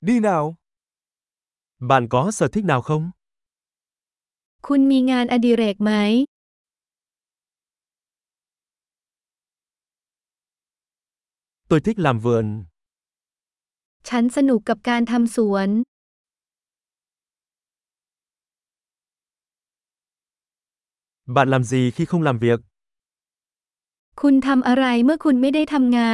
Đi nào. Bạn có sở thích nào không? คุณมีงานอดิเรกไหม Tôi thích làm vườn. ฉันสนุกกับการทำสวน Bạn làm gì khi không làm việc? คุณทำอะไรเมื่อคุณไม่ได้ทำงาน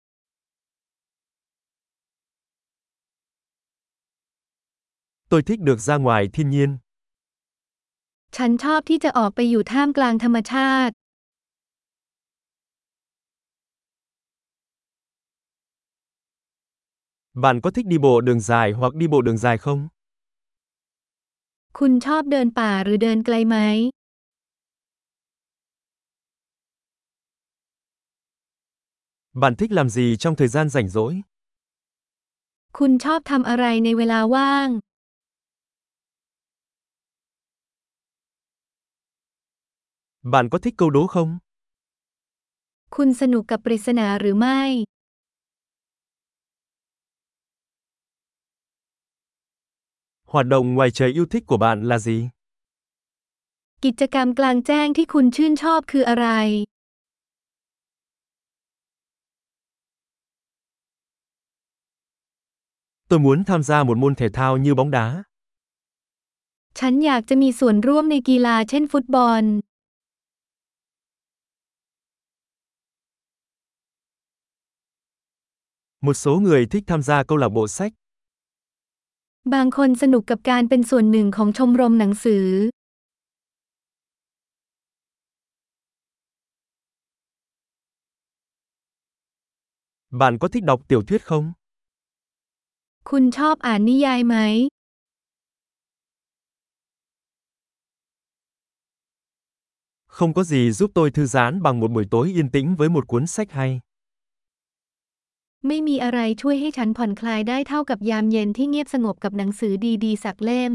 Tôi thích được ra ngoài thiên nhiên. ฉันชอบที่จะออกไปอยู่ท่ามกลางธรรมชาติ Bạn có thích đi bộ đường dài hoặc đi bộ đường dài không? คุณชอบเดินป่าหรือเดินไกลไหม Bạn thích làm gì trong thời gian rảnh rỗi? คุณชอบทำอะไรในเวลาว่าง Bạn có thích câu đố không? คุณสนุกกับปริศนาหรือไม่ Hoạt động ngoài trời yêu thích của bạn là gì? กิจกรรมกลางแจ้งที่คุณชื่นชอบคืออะไร Tôi muốn tham gia một môn thể thao như bóng đá. ฉันอยากจะมีส่วนร่วมในกีฬาเช่นฟุตบอล Một số người thích tham gia câu lạc bộ sách. บางคนสนุกกับการเป็นส่วนหนึ่งของชมรมหนังสือ Bạn có thích đọc tiểu thuyết không? คุณชอบอ่านนิยายไหม Không có gì giúp tôi thư giãn bằng một buổi tối yên tĩnh với một cuốn sách hay. ไม่มีอะไรช่วยให้ฉันผ่อนคลายได้เท่ากับยามเย็นที่เงียบสงบกับหนังสือดีๆสักเล่ม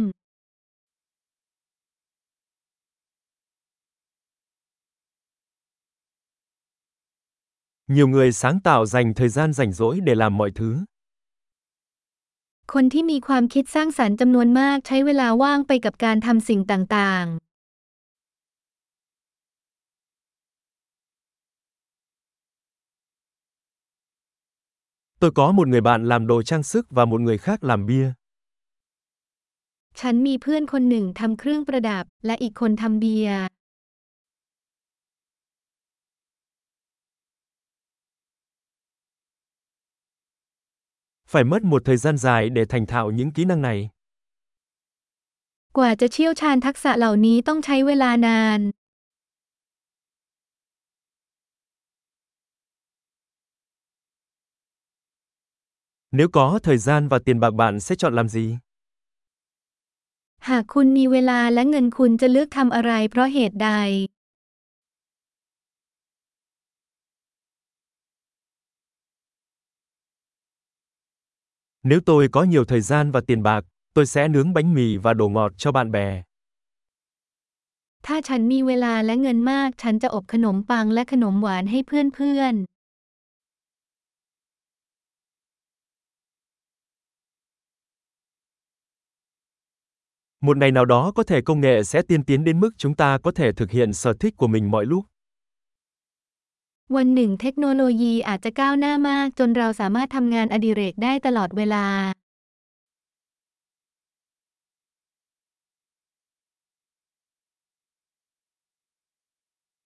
Nhiều người sáng tạo dành thời gian rảnh rỗi để làm mọi thứ. คนที่มีความคิดสร้างสรรค์จำนวนมากใช้เวลาว่างไปกับการทำสิ่งต่างๆ Tôi có một người bạn làm đồ trang sức và một người khác làm bia. ฉันมีเพื่อนคนหนึ่งทำเครื่องประดับและอีกคนทำเบียร์ Phải mất một thời gian dài để thành thạo những kỹ năng này. กว่าจะเชี่ยวชาญทักษะเหล่านี้ต้องใช้เวลานาน Nếu có thời gian và tiền bạc bạn sẽ chọn làm gì? หากคุณมีเวลาและเงินคุณจะเลือกทำอะไรเพราะเหตุใด Nếu tôi có nhiều thời gian và tiền bạc, tôi sẽ nướng bánh mì và đồ ngọt cho bạn bè. ถ้าฉันมีเวลาและเงินมากฉันจะอบขนมปังและขนมหวานให้เพื่อนๆ Một ngày nào đó có thể công nghệ sẽ tiên tiến đến mức chúng ta có thể thực hiện sở thích của mình mọi lúc. วันหนึ่งเทคโนโลยีอาจจะก้าวหน้ามากจนเราสามารถทำงานอดิเรกได้ตลอดเวลา